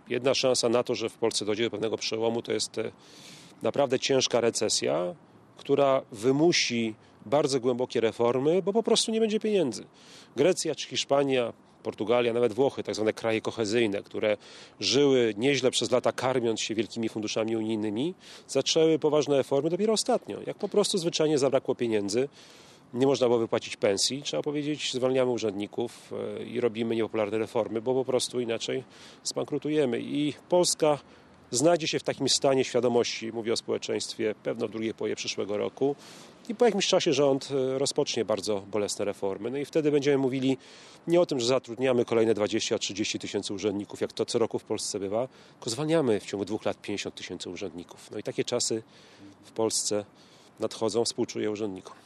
Jedna szansa na to, że w Polsce dojdzie do pewnego przełomu, to jest naprawdę ciężka recesja, która wymusi bardzo głębokie reformy, bo po prostu nie będzie pieniędzy. Grecja czy Hiszpania, Portugalia, nawet Włochy, tak zwane kraje kohezyjne, które żyły nieźle przez lata karmiąc się wielkimi funduszami unijnymi, zaczęły poważne reformy dopiero ostatnio. Jak po prostu zwyczajnie zabrakło pieniędzy, nie można było wypłacić pensji, trzeba powiedzieć, zwalniamy urzędników i robimy niepopularne reformy, bo po prostu inaczej zbankrutujemy. I Polska znajdzie się w takim stanie świadomości, mówię o społeczeństwie, pewno w drugiej połowie przyszłego roku i po jakimś czasie rząd rozpocznie bardzo bolesne reformy. No i wtedy będziemy mówili nie o tym, że zatrudniamy kolejne 20-30 tysięcy urzędników, jak to co roku w Polsce bywa, tylko zwalniamy w ciągu 2 lat 50 tysięcy urzędników. No i takie czasy w Polsce nadchodzą, współczuję urzędnikom.